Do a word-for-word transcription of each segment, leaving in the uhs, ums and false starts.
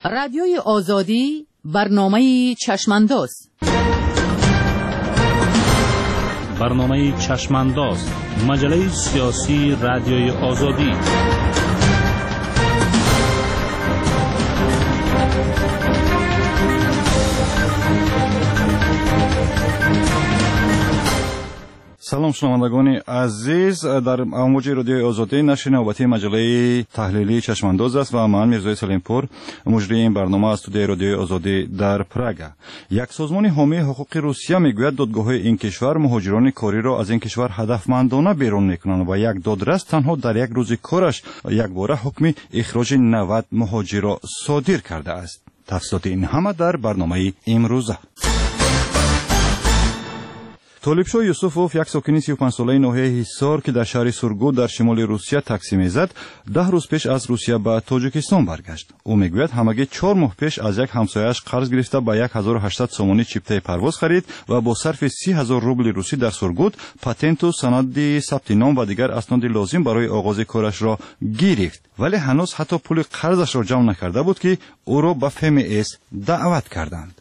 رادیوی آزادی برنامه چشمانداز برنامه چشمانداز مجله سیاسی رادیوی آزادی. سلام شنوندگان عزیز، در امواج رادیوی آزادی نشر نوبتی مجله تحلیلی چشمانداز است و من میرزای سلیمپور مجری این برنامه از استودیوی رادیوی آزادی در پراگ. یک سازمان حامی حقوق روسیه میگوید دادگاه‌های این کشور مهاجران کاری را از این کشور هدفمندانه بیرون میکنند و یک دادرس تنها در یک روز کارش یک باره حکم اخراج نود مهاجر را صادر کرده است. تفصیلات این همه در برنامه امروزه. طالبشاه یوسفوف، یک ساکن سی و پنج ساله ناحیه حصار که در شهر سورگوت در شمال روسیه تقسیم زد، ده روز پیش از روسیه به تاجیکستان برگشت. او میگوید همگی چهار ماه پیش از یک همسایه‌اش قرض گرفته به یک هزار و هشتصد سومانی چیپته پرواز خرید و با صرف سی هزار روبل روسی در سورگوت پاتنت و سند ثبت نام و دیگر اسناد لازم برای آغاز کارش را گرفت، ولی هنوز حتی پول قرضش را جمع نکرده بود که او را به فمس دعوت کردند.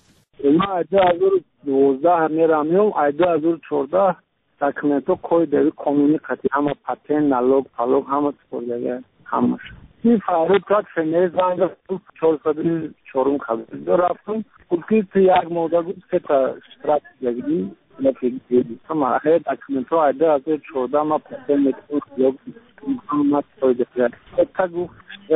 دوازده میرم ایده از اون چهارده داکومنتو کوی در قانونی قطعی همه پاتن نالوگ پالوگ همه سپرده همش این فعالیت کرد فنیز زنگ چهارصد چهارم خبری دو رفتم کلکی تو یک موضوع بود که تا شرط جگری نفیدی اما هر داکومنتو ایده از اون چهارده ما پاتن میتونم یا همه سپرده کرد تا گفت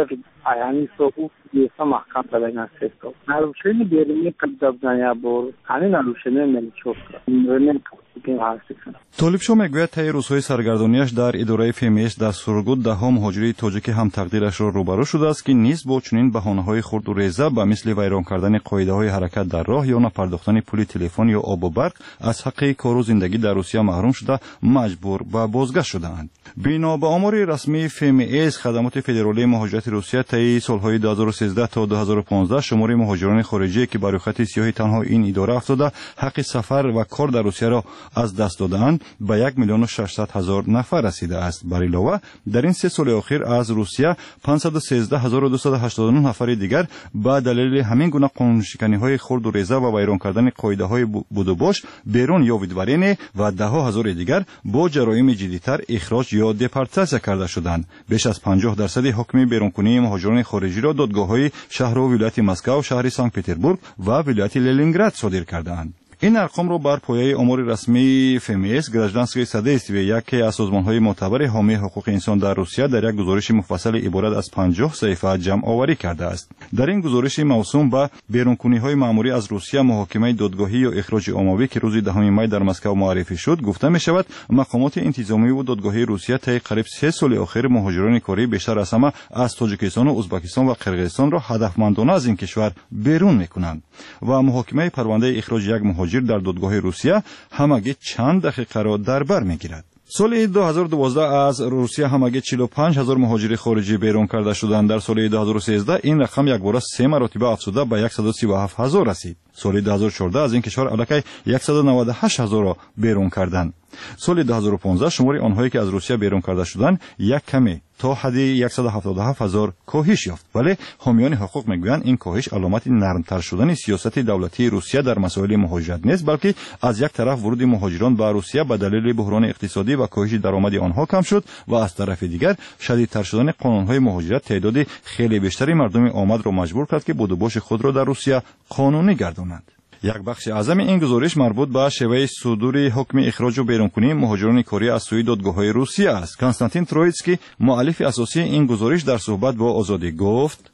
ayani soğuk diyese mahkam tabiğine ses oldu. Naruşeni birini kıldabzanya bor. Hani naruşeni meni çok. Önemli که طالبشاه میگوید طی روزهای سرگردانیش در اداره فمس در سورگوت دهها مهاجر تاجیک هم تقدیرش را روبرو شده است که نیز با چنین بهانه‌های خرد و ریزه به مثل ویران کردن قاعده‌های حرکت در راه یا نپرداختن پول تلفن یا آب و برق از حق کار و زندگی در روسیه محروم شده مجبور به بازگشت شده‌اند. بنا به آمار رسمی فمس، خدمات فدرالی مهاجرت روسیه طی سال‌های دو هزار و سیزده تا دو هزار و پانزده شمار مهاجران خارجی که بر خط سیاه تنها این اداره افتاده حق سفر و کار در روسیه را از دست دادند به یک میلیون و ششصد هزار نفر رسیده است. بر علاوه در این سه سال اخیر از روسیه پانصد و سیزده هزار و دویست و هشتاد و نه نفر دیگر به دلیل همین گونه قانون‌شکنی‌های خرد و ریزه و ویران کردن قاعده‌های بود و باش بیرون یا ویدورین و ده ها هزار دیگر با جرایم جدی‌تر اخراج یا دپورتاسیون کرده شدند. بیش از پنجاه درصد حکم بیرونکنی مهاجران خارجی را دادگاه‌های شهر و ولایت مسکو، شهر سانت پتربورگ و ولایت لنینگراد صادر کردند. این ارقام را بر پایه آمار رسمی فمس، گراجدانسکی سدیستوی، یکی از سازمان‌های معتبر حامی حقوق انسان در روسیه، در یک گزارش مفصل عبارت از پنجاه صفحه جمع آوری کرده است. در این گزارش موسوم به بیرونکنی‌های مأموری از روسیه، محاکمه دادگاهی یا اخراج عمومی که روز دهم می در مسکو معرفی شد، گفته می‌شود مقامات انتظامی و دادگاهی روسیه طی قریب سه سال اخیر مهاجران کاری بیشتر از همه از تاجیکستان و ازبکستان و قرقیزستان را هدفمندانه از این کشور بیرون می‌کنند و محاکمه پرونده اخراج یک مهاجر در دادگاه روسیه همگی چند دقیقه را در بر میگیرد. سال دو هزار و دوازده از روسیه همگی چهل و پنج هزار مهاجر خارجی بیرون کرده شدند. در سال دو هزار و سیزده این رقم یک بار سه مرتبه افزوده به صد و سی و هفت هزار رسید. سال دو هزار و چهارده از این کشور الکی صد و نود و هشت هزار را بیرون کردند. سال دو هزار و پانزده شمار آنهایی که از روسیه بیرون کرده شدند یک کمی تا حد صد و هفتاد و هفت هزار کاهش یافت، ولی حامیان حقوق میگویند این کاهش علامت نرمتر شدن سیاست دولتی روسیه در مسائل مهاجرت نیست، بلکه از یک طرف ورود مهاجران به روسیه به دلیل بحران اقتصادی و کاهش درآمد آنها کم شد و از طرف دیگر شدیدتر شدن قانون‌های مهاجرت تعداد خیلی بیشتری مردم آمد را مجبور کرد که بود و باش خود را در روسیه قانونی گردانند. یک بخش اعظم این گزارش مربوط به شیوه صدور حکم اخراج و بیرونکنی مهاجران کاری از سوی دادگاه‌های روسیه است. کنستانتین ترویتسکی، مؤلف اساسی این گزارش، در صحبت با آزادی گفت: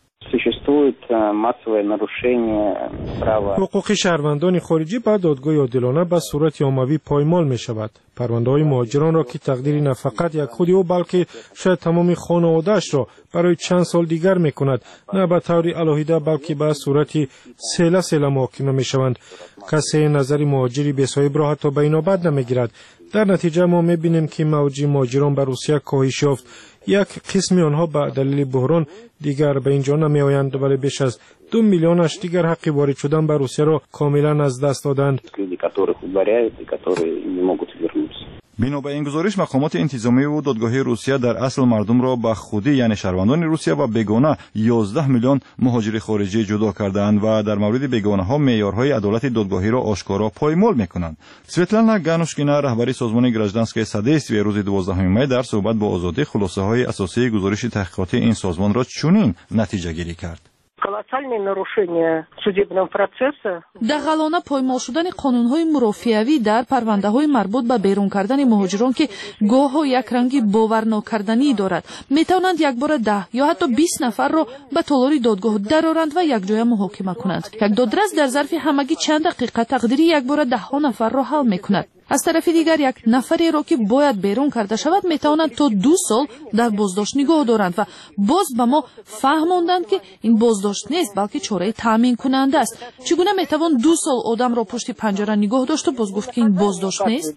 حقوق شهروندان خارجی به دادگاه عادلانه به صورت عمومی پایمال می شود. پرونده های مهاجران را که تقدیر نه فقط یک خودی او بلکه شاید تمام خانواده‌اش را برای چند سال دیگر می کند، نه به طور علاهیده بلکه به صورت سله سله محاکمه می شوند. کسی نظر مهاجری به صاحب را حتی به اینابت نمی گیرد. در نتیجه ما می بینیم که موج مهاجران به روسیه کاهش یافت. یک قسمی آنها به دلیل بحران دیگر به اینجا نمی آیند، ولی بیش از دو میلیونش دیگر حق وارد شدن به روسیه را کاملا از دست دادند. бино ба ин гузориш мақомоти интизомиву додгоҳи русия дар асл мардумро ба худӣ яъне шаҳрвандони русия ва бегона ёздаҳ миллион муҳоҷири хориҷӣ ҷудо кардаанд ва дар мавриди бегонаҳо меъёрҳои адолати додгоҳиро ошкоро поймол мекунанд. Светлана Ганушкина, раҳбари созмони гражданское содействие, рӯзи дувоздаҳуми май дар суҳбат бо Озодӣ хулосаҳои асосии гузориши таҳқиқотии ин созмонро чунин натиҷагирӣ кард. Колоссальные нарушения судебного процесса. дағалона поймол шудани қонунҳои мурофиавӣ дар парвандаҳои марбут ба берун кардани муҳоҷирон ки гоҳҳо якранги боварнокарданӣ дорад, метавонанд якбора даҳ ё ҳатто бист нафарро ба толори додгоҳ дароранд ва якҷоя муҳокима кунанд. Як додрас дар зарфи ҳамагӣ чанд дақиқа тақдири якбора даҳҳо нафарро ҳал мекунад. аз тарафи дигар як нафареро ки бояд берун карда шавад метавонанд то ду сол дар боздошт нигоҳ доранд ва боз ба мо фаҳмонданд ки ин боздошт нест, балки чораи таъмин кунанда аст. Чӣ гуна метавон ду сол одамро пушти панҷара нигоҳ дошту боз гуфт ки ин боздошт нест?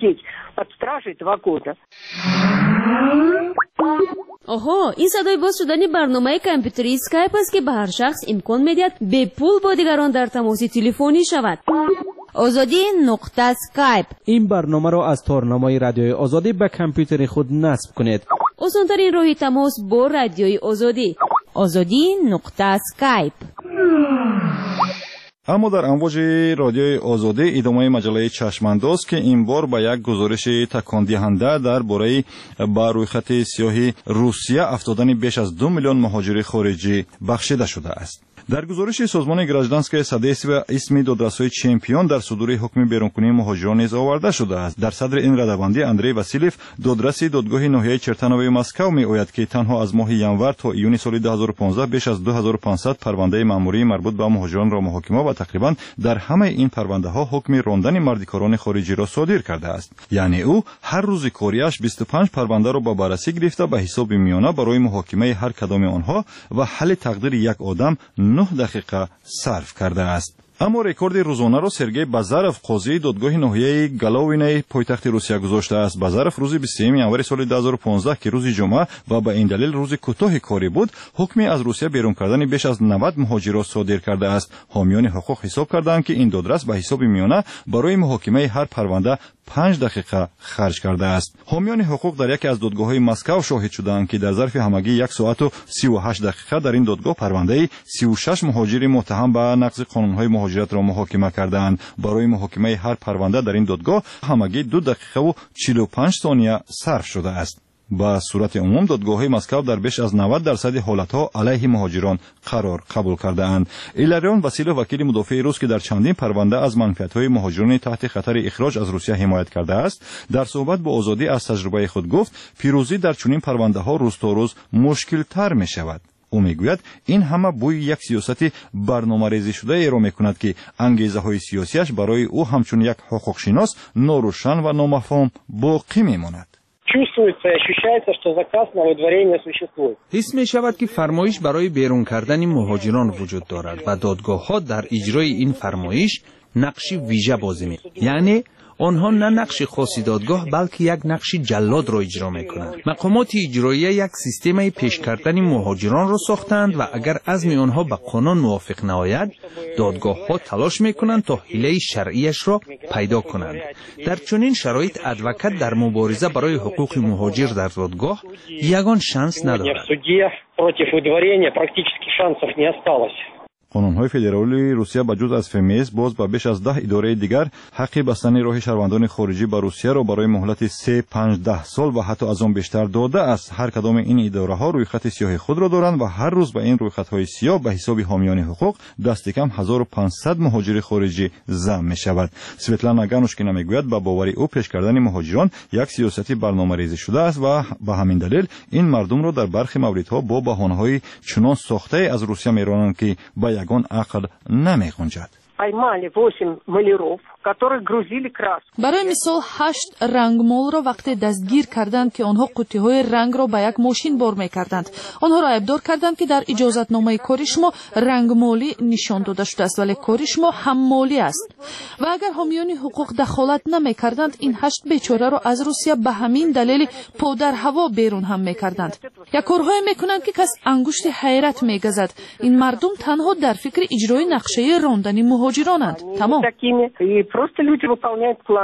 оҳо, ин садои боз шудани барномаи компютери скайп аст ки ба ҳар шахс имкон медиҳад бепул бо дигарон дар тамоси телефонӣ шавад. озодӣ нуқта скайп. این برنامه را از تارنمای رادیوی آزادی به کامپیوتر خود نصب کنید. осонтарин роҳи тамос бо радиои озодӣ. озодӣ нуқта скайп. аммо дар амвоҷи радиои озодӣ идомаи маҷалаи чашмандоз ки ин бор ба як гузориши такондиҳанда дар бораи ба рӯйхати сиёҳи русия афтодани беш аз ду миллион муҳоҷири хориҷӣ бахшида шудааст. дар гузориши созмони гражданское содействие исми додрасои чемпион дар судури ҳукми берункунии муҳоҷирон низ оварда шудааст. дар садри ин радабандӣ Андрей Васильев, додраси додгоҳи ноҳияи Чертанови Москав, меояд ки танҳо аз моҳи январ то июни соли ду ҳазору понздаҳ беш аз ду ҳазору пансад парвандаи маъмурии марбут ба муҳоҷиронро муҳокима ва тақрибан дар ҳамаи ин парвандаҳо ҳукми рондани мардикорони хориҷиро содир кардааст. яъне ӯ ҳар рӯзи кориаш бисту панҷ парвандаро ба баррасӣ гирифта ба ҳисоби миёна барои муҳокимаи ҳар кадоми онҳо ва ҳалли тақдири як одам нӯҳ дақиқа сарф кардааст. аммо рекорди рӯзонаро Сергей Базаров, қозии додгоҳи ноҳияи Головинаи пойтахти Русия гузоштааст. Базаров рӯзи бисту сеюми январи соли ду ҳазору понздаҳ ки рӯзи ҷумъа ва ба ин далел рӯзи кӯтоҳи корӣ буд, ҳукми аз Русия берун кардани беш аз навад муҳоҷиро содир кардааст. ҳомиёни ҳуқуқ ҳисоб карданд ки ин додрас ба ҳисоби миёна барои муҳокимаи ҳар парванда панҷ дақиқа харҷ кардааст. ҳомиёни ҳуқуқ дар яке аз додгоҳҳои Москав шоҳид шуданд ки дар зарфи ҳамагӣ як соату сиву ҳашт дақиқа дар ин додгоҳ парвандаи сиву шаш муҳоҷири муттаҳам ба нақзи қонунҳои муҳоҷиратро муҳокима карданд. барои муҳокимаи ҳар парванда дар ин додгоҳ ҳамагӣ ду дақиқаву чилу панҷ сония сарф шудааст. ба сурати умум додгоҳҳои Москав дар беш аз навад дарсади ҳолатҳо алайҳи муҳоҷирон қарор қабул кардаанд. Иларион Василов, вакили мудофии рус ки дар чандин парванда аз манфиатҳои муҳоҷирони таҳти хатари ихроҷ аз Русия ҳимоят кардааст, дар суҳбат бо Озодӣ аз таҷрибаи худ гуфт, пирӯзӣ дар чунин парвандаҳо рӯзторӯз мушкилтар мешавад. ӯ мегӯяд, ин ҳама бӯи як сиёсати барномарезишудаеро мекунад ки ангезаҳои сиёсиаш барои ӯ ҳамчун як ҳуқуқшинос норӯшан ва номафҳум боқӣ мемонад. Чувствуется и ощущается, что заказ на выдворение существует. حس می شود که فرمایش برای بیرون کردن مهاجران وجود دارد و دادگاه‌ها در اجرای این فرمایش نقشی ویژه بازی می. یعنی آنها نه نقش خاصی دادگاه بلکه یک نقش جلاد را اجرا میکنند. مقامات اجرایی یک سیستم پیش کردن مهاجران را ساختند و اگر عزم آنها به قانون موافق نآید، دادگاه ها تلاش میکنند تا حیله شرعیش را پیدا کنند. در چنین شرایط ادوکات در مبارزه برای حقوق مهاجر در دادگاه یگان شانس ندارد. қонунҳои федералии Русия ба ҷуз аз ФМС боз ба беш аз даҳ идораи дигар ҳаққи бастани роҳи шаҳрвандони хориҷӣ ба Русияро барои муҳлати се панҷдаҳ сол ва ҳатто аз он бештар додааст. ҳар кадоми ин идораҳо рӯйхати сиёҳи худро доранд ва ҳар рӯз ба ин рӯйхатҳои сиёҳ ба ҳисоби ҳомиёни ҳуқуқ дасти кам ҳазору панҷсад муҳоҷири хориҷӣ зам мешавад. Светлана Ганушкина мегӯяд, ба бовари ӯ пеш кардани муҳоҷирон як сиёсати барномарезӣ шудааст ва ба ҳамин далел ин мардумро дар бархи мавридҳо бо баҳонаҳои чунон сохтае аз Русия меронанд ки ба ягон ақл намегунҷад. Поймали восемь маляров, которые грузили краску. барои мисол ҳашт рангмолро вақте дастгир карданд ки онҳо қуттиҳои рангро ба як мошин бор мекарданд. онҳоро айбдор карданд ки дар иҷозатномаи кори шумо рангмолӣ нишон дода шудааст, вале кори шумо ҳаммолӣ аст. ва агар ҳомиёни ҳуқуқ дахолат намекарданд, ин ҳашт бечораро аз Русия ба ҳамин далели подар ҳаво берун ҳам мекарданд. як корҳое мекунанд ки кас ангушти ҳайрат мегазад. ин мардум танҳо дар фикри иҷрои нақшаи рондани муҳоҷиронанд. тамом. Просто люди выполняют план.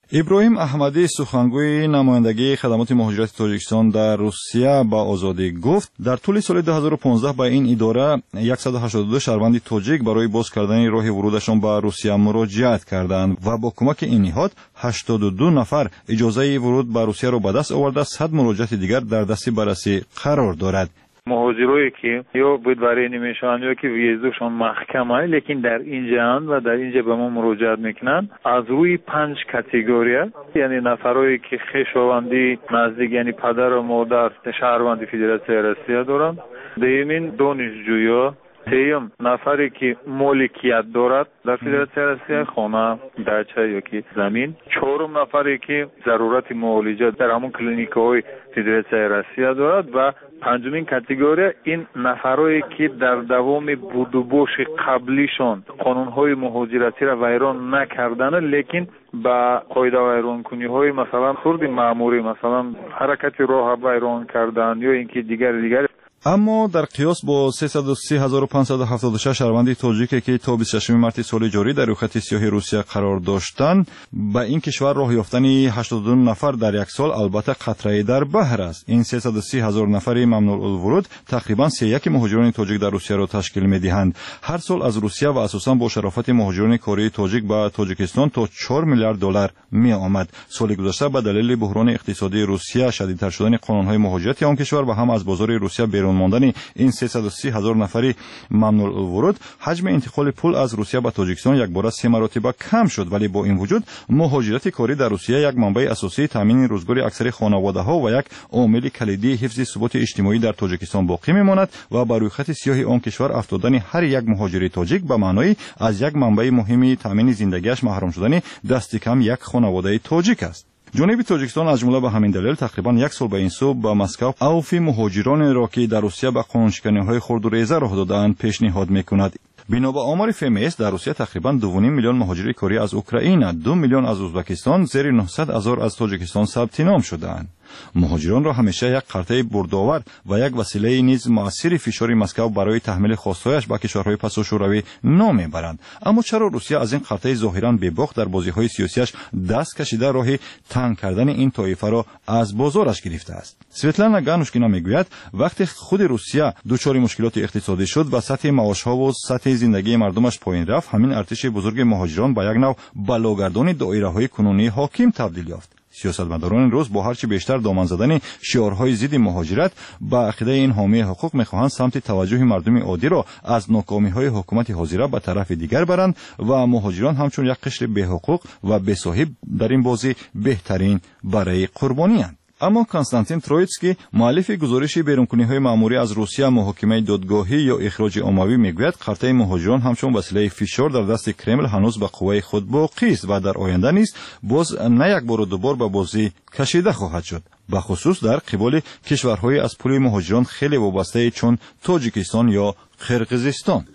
ابراهیم احمدی سخنگوی نمایندگی خدمات مهاجرت تاجیکستان در روسیه با آزادی گفت در طول سال دو هزار و پانزده به این اداره صد و هشتاد و دو شهروند تاجیک برای باز کردن راه ورودشان به روسیه مراجعت کردند و با کمک این نهاد هشتاد و دو نفر اجازه ورود به روسیه را به دست آورده. صد مراجعت دیگر در دست بررسی قرار دارد. مهاجرایی که یا بدبری نمیشن یا که ویزاشون محکمه لیکن در اینجا و در اینجا به ما مراجعت میکنن از روی پنج کاتگوری، یعنی نفرایی که خویشاوندی نزدیک یعنی پدر و مادر شهروند فدراسیون روسیه دارند، دومین دانشجویا، سوم نفری که مالکیت دارد در فدراسیون روسیه، خانه، داچه یا که زمین، چهارم نفری که ضرورت معالجه در همون کلینیک‌های فدراسیون روسیه دارد و پنجمین کاتگوری این نفرایی که در دوام بود و باش قبلیشان قانون‌های مهاجرتی را ویران نکردن لیکن با قاعده ویران کنی های مثلا خرد معمولی، مثلا حرکت راه ویران کردن یا اینکه دیگر دیگر. اما در قیاس با سیصد و سی هزار و پانصد و هفتاد و شش شهروند تاجیکی که تا بیست و ششم مارس سال جاری در خط سیاه روسیه قرار داشتند، به این کشور راه یافتن هشتاد و دو نفر در یک سال البته قطره در بحر است. این سیصد و سی هزار نفر ممنوع الورود تقریبا سی و یک مهاجران تاجیک در روسیه را تشکیل می‌دهند. هر سال از روسیه و اساساً با شرافت مهاجران کره تاجیک به تاجیکستان تا چهار میلیارد دلار می آمد. سال گذشته به دلیل بحران اقتصادی روسیه، شدیدتر شدن قانون‌های مهاجرتی آن کشور و هم از بازار روسیه بیرون ماندن این سیصد و سی هزار نفری ممنوع الورود، حجم انتقال پول از روسیه به تاجیکستان یک بار سه مرتبه کم شد. ولی با این وجود مهاجرت کاری در روسیه یک منبع اساسی تامین روزگاری اکثر خانواده‌ها و یک عامل کلیدی حفظ ثبات اجتماعی در تاجیکستان باقی میماند و بر روی خط سیاه آن کشور افتادن هر یک مهاجر تاجیک به معنای از یک منبع مهمی تامین زندگیش محروم شدن دست کم یک خانواده تاجیک است. جنوب تاجیکستان از جمله به همین دلیل تقریبا یک سال به این سو به مسکو اوفی مهاجران را که در روسیه به قانونشکنی‌های خرد و ریزه راه داده‌اند پیشنهاد می‌کند. بنا به آمار فیمیس در روسیه تقریبا دو و نیم میلیون مهاجر کاری از اوکراین، دو میلیون از ازبکستان، زیر نهصد هزار از تاجیکستان ثبت نام شده‌اند. مهاجران را همیشه یک قرطه بردآور و یک وسیله نیز مؤثر فشار مسکو برای تحمیل خواستهایش به کشورهای پسا شوروی نام میبرند. اما چرا روسیه از این قرطه ظاهرا بی‌باک در بازی‌های سیاسیش دست کشیده راه تنگ کردن این طایفه را از بازارش گرفته است؟ سویتلانا گانوشکینا میگوید وقتی خود روسیه دچار مشکلات اقتصادی شد و سطح معاش‌ها و سطح زندگی مردمش پایین رفت، همین ارتش بزرگ مهاجران به یک نوع بلاگردان دایره‌های کنونی حاکم تبدیل یافت. سیاستمداران روز با هرچی بیشتر دامن زدن شعارهای ضد مهاجرت به عقیده این حامی حقوق میخواهند سمت توجه مردم عادی را از ناکامی‌های حکومت حاضره به طرف دیگر برند و مهاجران همچون یک قشر بی حقوق و بی صاحب در این بازی بهترین برای قربانی اند. اما کنستانتین ترویتسکی مؤلف گزارش بیرونکنی‌های مأموری از روسیه محاکمه دادگاهی یا اخراج عمومی میگوید قرطه مهاجران همچون وسیله فشار در دست کرمل هنوز به قوه خود باقی است و در آینده نیز باز نه یک بار و دو بار به بازی کشیده خواهد شد، به خصوص در قبال کشورهای از پول مهاجران خیلی وابسته چون تاجیکستان یا قرقیزستان.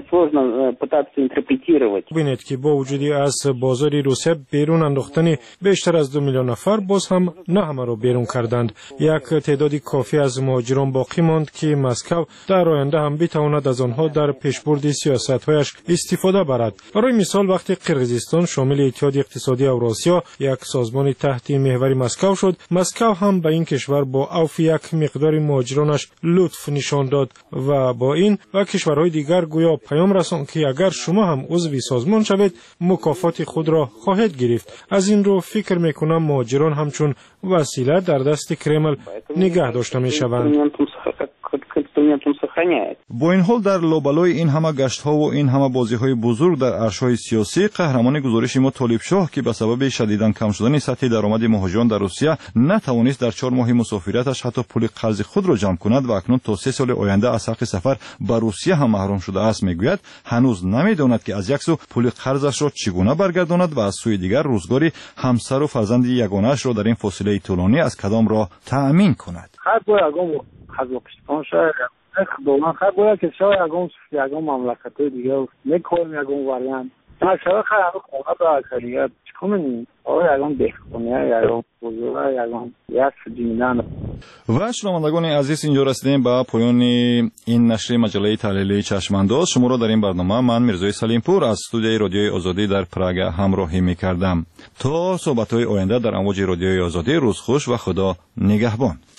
ببینید که با وجودی از بازار روسیه بیرون انداختن بیشتر از دو میلیون نفر باز هم نه همه را بیرون کردند. یک تعدادی کافی از مهاجران باقی ماند که مسکو در آینده هم بتواند از آنها در پیشبرد سیاست‌هایش استفاده برد. برای مثال وقتی قرقیزستان شامل اتحاد اقتصادی اوراسیا یک سازمان تحت محور مسکو شد، مسکو هم به این کشور با اوف یک مقدار مهاجرانش لطف نشان داد و با این و کشورهای دیگر گویا پیام رساند که اگر شما هم عضو سازمان شوید مکافات خود را خواهید گرفت. از این رو فکر میکنم مهاجران همچون وسیله در دست کرمل نگه داشته میشوند. با این حال در لابلای این همه گشت‌ها و این همه بازی‌های بزرگ در عرصه‌های سیاسی، قهرمان گزارش ما طالب شاه که به سبب شدیداً کم شدن سطح درآمد مهاجران در روسیه نتوانست در چهار ماه مسافرتش حتی پول قرض خود را جمع کند و اکنون تا سه سال آینده از حق سفر به روسیه هم محروم شده است، میگوید هنوز نمیداند که از یک سو پول قرضش را چگونه برگرداند و از سوی دیگر روزگاری همسر و فرزند یگانه‌اش را در این فاصله طولانی از کدام راه تأمین کند. خداوند خیر باید که شاید یکم یکم مملکت‌های دیگه میکنیم یکم وریان مثلا خرم خونه به اکثریت چیکار آقای الان بخونه یا بزرگ الان یک دیدن. و شنوندگان عزیز اینجا رسیدیم به پایان این نشر مجله تحلیلی چشمانداز. شما را در این برنامه من میرزای سلیمپور از استودیوی رادیوی آزادی در پراگ همراهی می‌کردم. تا صحبت‌های آینده در امواج رادیوی آزادی، روز خوش و خدا نگهبان.